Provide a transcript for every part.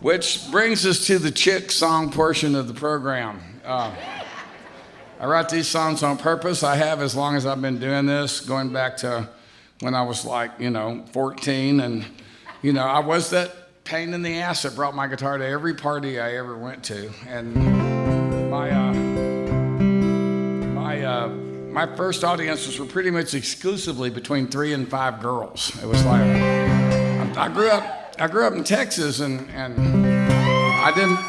Which brings us to the chick song portion of the program. I write these songs on purpose. I have as long as I've been doing this, going back to when I was 14. And, I was that pain in the ass that brought my guitar to every party I ever went to. And my first audiences were pretty much exclusively between 3 and 5 girls. It was like, I grew up in Texas, and I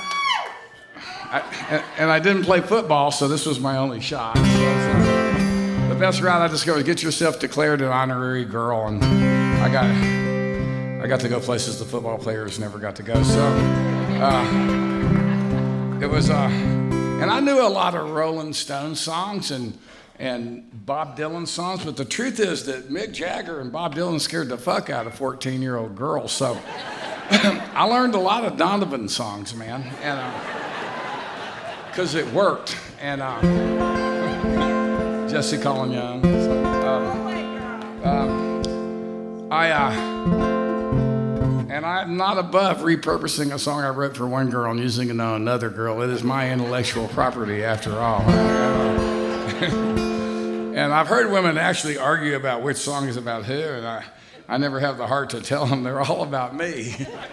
didn't play football, so this was my only shot. So the best route I discovered was get yourself declared an honorary girl, and I got to go places the football players never got to go. So it was, and I knew a lot of Rolling Stones songs and Bob Dylan songs, but the truth is that Mick Jagger and Bob Dylan scared the fuck out of 14-year-old girls. So I learned a lot of Donovan songs, man, and because it worked. And Jesse Colin Young. And I'm not above repurposing a song I wrote for one girl and using it on another girl. It is my intellectual property, after all. And I've heard women actually argue about which song is about who, and I never have the heart to tell them they're all about me.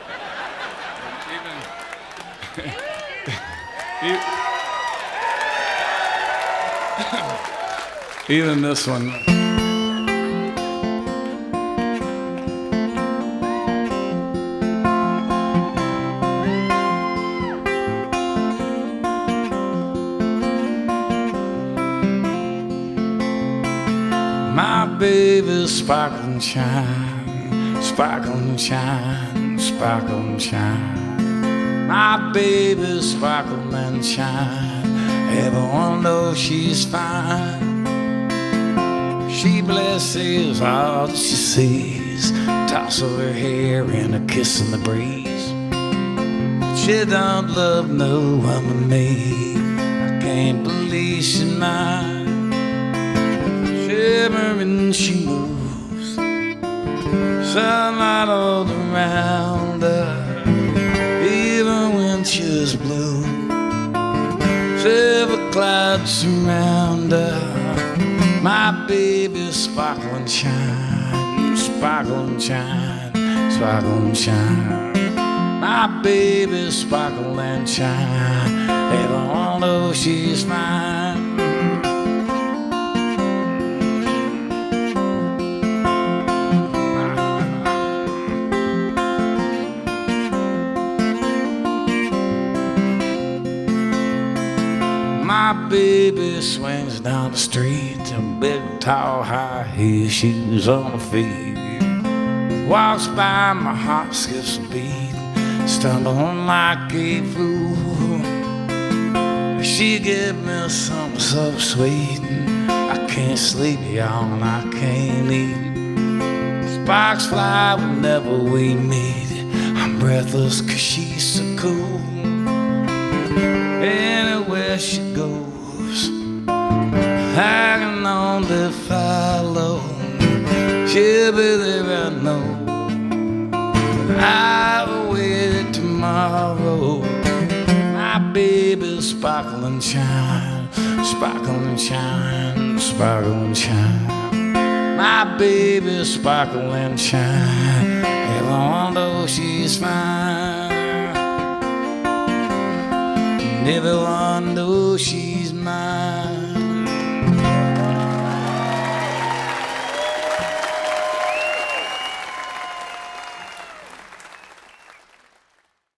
Even this one. My baby sparkle and shine, sparkle and shine, sparkle and shine. My baby sparkle and shine, everyone knows she's fine. She blesses all that she sees, toss of her hair and a kiss in the breeze. She don't love no one but me, I can't believe she's mine. Shimmering she moves, sunlight all around her, even when she's blue. Silver clouds surround her. My baby sparkle and shine, sparkle and shine, sparkle and shine. My baby sparkle and shine, everyone knows she's fine. My baby swings down the street in big, tall, high heel shoes on her feet. Walks by, my heart skips a beat, stumbling like a fool. She gave me something so sweet, I can't sleep, y'all, and I can't eat. Sparks fly whenever we meet, I'm breathless 'cause she's so cool. Anywhere she goes, hanging on to follow. She'll be there, I know. I'll wait tomorrow. My baby sparkle and shine, sparkle and shine, sparkle and shine. My baby sparkle and shine, everyone knows she's fine. Everyone knows she's mine.